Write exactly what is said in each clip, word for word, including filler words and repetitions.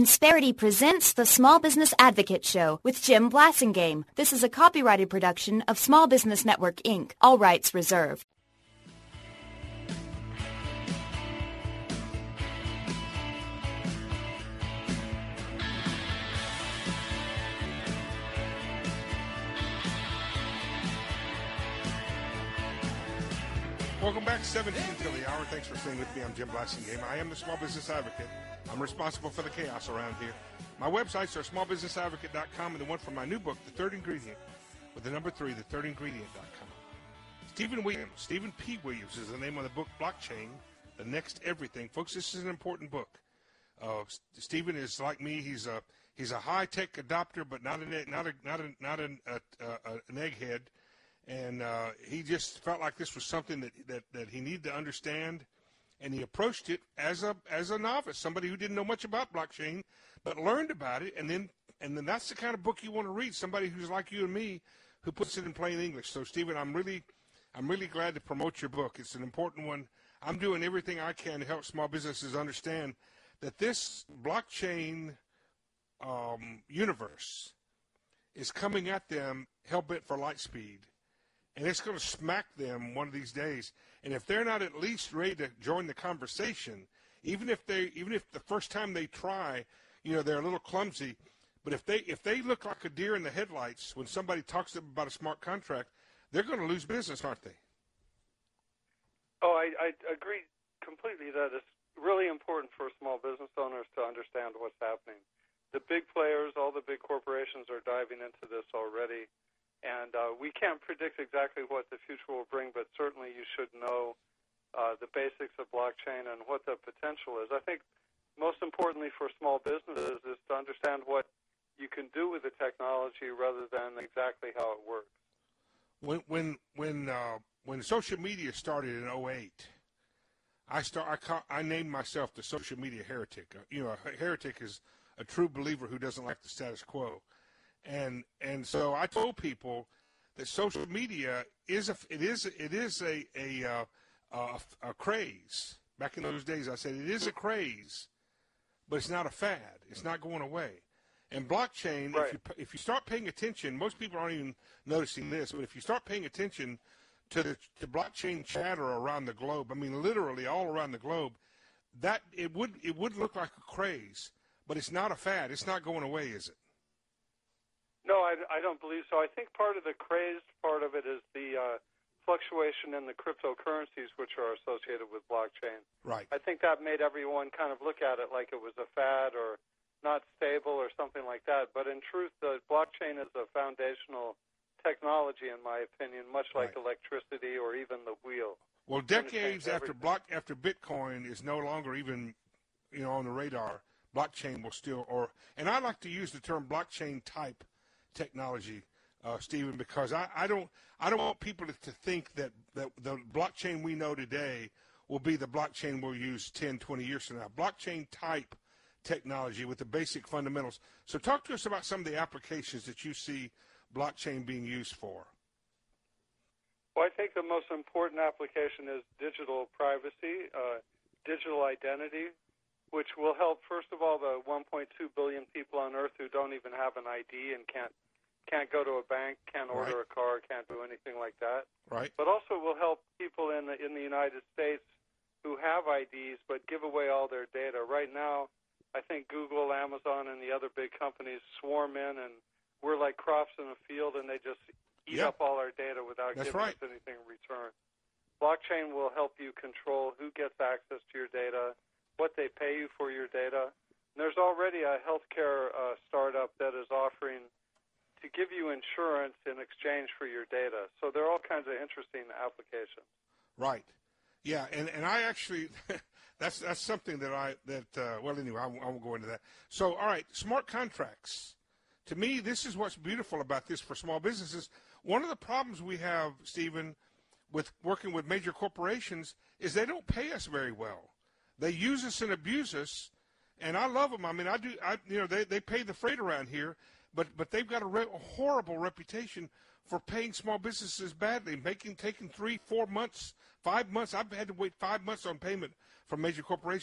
Insperity presents the Small Business Advocate Show with Jim Blasingame. This is a copyrighted production of Small Business Network, Incorporated. All rights reserved. Welcome back, seventeen till the hour. Thanks for staying with me. I'm Jim Blasingame. I am the Small Business Advocate. I'm responsible for the chaos around here. My websites are small business advocate dot com and the one for my new book, The Third Ingredient, with the number three, the third ingredient dot com. Stephen Williams, Stephen P. Williams is the name of the book, Blockchain, The Next Everything. Folks, this is an important book. Uh, Stephen is like me. He's a he's a high-tech adopter, but not, an, not, a, not, a, not an, a, a, an egghead. And uh, he just felt like this was something that, that, that he needed to understand, and he approached it as a as a novice, somebody who didn't know much about blockchain, but learned about it, and then and then that's the kind of book you want to read, somebody who's like you and me, who puts it in plain English. So, Stephen, I'm really I'm really glad to promote your book. It's an important one. I'm doing everything I can to help small businesses understand that this blockchain um, universe is coming at them hell-bent for light speed. And it's going to smack them one of these days. And if they're not at least ready to join the conversation, even if they, even if the first time they try, you know, they're a little clumsy, but if they if they look like a deer in the headlights when somebody talks to them about a smart contract, they're going to lose business, aren't they? Oh, I, I agree completely that it's really important for small business owners to understand what's happening. The big players, all the big corporations are diving into this already. And uh, we can't predict exactly what the future will bring, but certainly you should know uh, the basics of blockchain and what the potential is. I think most importantly for small businesses is to understand what you can do with the technology rather than exactly how it works. When when when uh, when social media started in oh eight, I start I, ca- I named myself the social media heretic. Uh, you know, a heretic is a true believer who doesn't like the status quo. And and so I told people that social media is a it is it is a a, uh, a a craze. Back in those days, I said it is a craze, but it's not a fad. It's not going away. And blockchain, right. if you if you start paying attention, most people aren't even noticing this, but if you start paying attention to the to blockchain chatter around the globe, I mean literally all around the globe, that it would it would look like a craze, but it's not a fad. It's not going away, is it? No, I, I don't believe so. I think part of the crazed part of it is the uh, fluctuation in the cryptocurrencies which are associated with blockchain. Right. I think that made everyone kind of look at it like it was a fad or not stable or something like that. But in truth, the blockchain is a foundational technology, in my opinion, much like right. electricity or even the wheel. Well, decades after block after Bitcoin is no longer even, you know, on the radar, blockchain will still, or and I like to use the term blockchain type technology, uh, Stephen, because I, I don't I don't want people to, to think that, that the blockchain we know today will be the blockchain we'll use ten, twenty years from now. Blockchain type technology with the basic fundamentals. So talk to us about some of the applications that you see blockchain being used for. Well, I think the most important application is digital privacy, uh, digital identity, which will help, first of all, the one point two billion people on Earth who don't even have an I D and can't can't go to a bank, can't order right. a car, can't do anything like that. Right. But also will help people in the, in the United States who have I Ds but give away all their data. Right now, I think Google, Amazon, and the other big companies swarm in, and we're like crops in a field, and they just eat yeah. up all our data without That's giving right. us anything in return. Blockchain will help you control who gets access to your data, what they pay you for your data. And there's already a healthcare uh, startup that is offering to give you insurance in exchange for your data. So there are all kinds of interesting applications. Right. Yeah, and, and I actually, that's that's something that I, that, uh, well, anyway, I won't, I won't go into that. So, all right, smart contracts. To me, this is what's beautiful about this for small businesses. One of the problems we have, Stephen, with working with major corporations is they don't pay us very well. They use us and abuse us, and I love them. I mean, I do. I you know they, they pay the freight around here, but but they've got a, re- a horrible reputation for paying small businesses badly, making taking three, four months, five months. I've had to wait five months on payment from major corporations.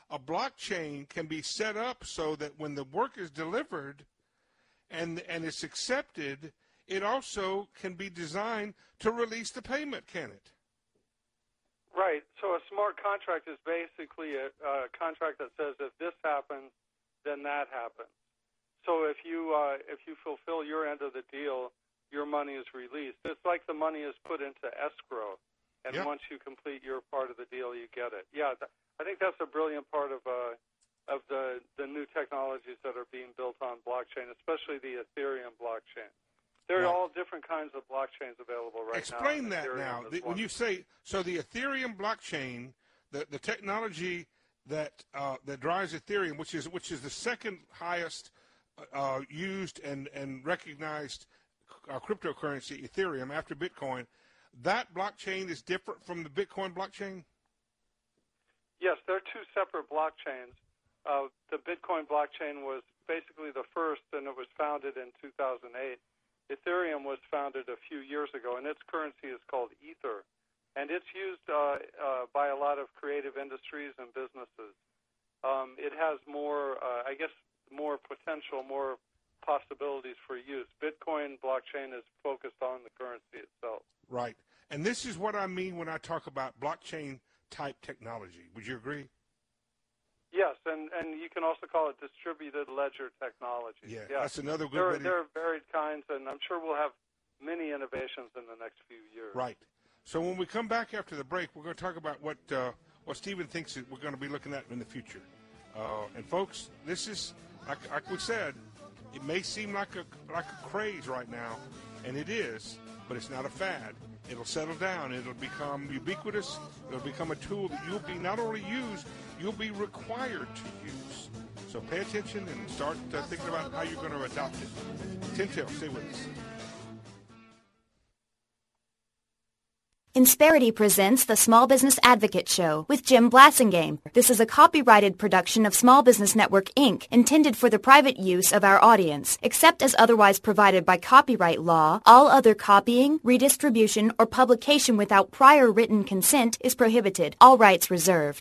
a blockchain can be set up so that when the work is delivered and and it's accepted, it also can be designed to release the payment, can it? Right. So a smart contract is basically a, a contract that says if this happens, then that happens. So if you uh, if you fulfill your end of the deal, your money is released. It's like the money is put into escrow, and yep. once you complete your part of the deal, you get it. Yeah, th- I think that's a brilliant part of uh, of the, the new technologies that are being built on blockchain, especially the Ethereum blockchain. There are right. all different kinds of blockchains available right Explain now. Explain that now. The, when you say, so the Ethereum blockchain, the, the technology that uh, that drives Ethereum, which is which is the second highest uh, used and, and recognized uh, cryptocurrency, Ethereum, after Bitcoin, that blockchain is different from the Bitcoin blockchain? Yes, they're two separate blockchains. Uh, the Bitcoin blockchain was basically the first, and it was founded in two thousand eight. Ethereum was founded a few years ago, and its currency is called Ether. And it's used uh, uh, by a lot of creative industries and businesses. Um, it has more, uh, I guess, more potential, more possibilities for use. Bitcoin blockchain is focused on the currency itself. Right. And this is what I mean when I talk about blockchain-type technology. Would you agree? Yes, and, and you can also call it distributed ledger technology. Yeah, yeah. that's another good there, way to... There are varied kinds, and I'm sure we'll have many innovations in the next few years. Right. So when we come back after the break, we're going to talk about what uh, what Stephen thinks that we're going to be looking at in the future. Uh, and folks, this is, like, like we said, it may seem like a like a craze right now, and it is, but it's not a fad. It'll settle down. It'll become ubiquitous. It'll become a tool that you'll be not only use, you'll be required to use. So pay attention and start uh, thinking about how you're going to adopt it. Tintel, stay with us. Insperity presents the Small Business Advocate Show with Jim Blasingame. This is a copyrighted production of Small Business Network, Incorporated, intended for the private use of our audience. Except as otherwise provided by copyright law, all other copying, redistribution, or publication without prior written consent is prohibited. All rights reserved.